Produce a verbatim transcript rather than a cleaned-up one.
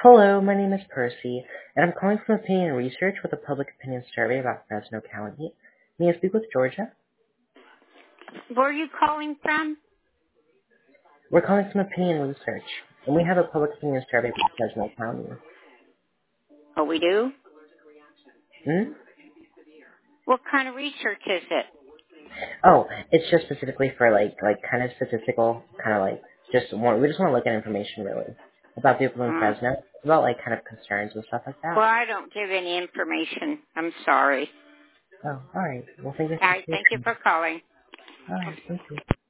Hello, my name is Percy, and I'm calling from Opinion Research with a public opinion survey about Fresno County. May I speak with Georgia? Where are you calling from? We're calling from Opinion Research, and we have a public opinion survey about Fresno County. Oh, we do? Hmm? What kind of research is it? Oh, it's just specifically for like, like kind of statistical, kind of like just want we just want to look at information really about people in Hmm. Fresno, about like kind of concerns and stuff like Well, that. I don't give any information. I'm sorry. Oh, all right. Well, thank you so All much right, for your thank you time. for calling. All right, thank you.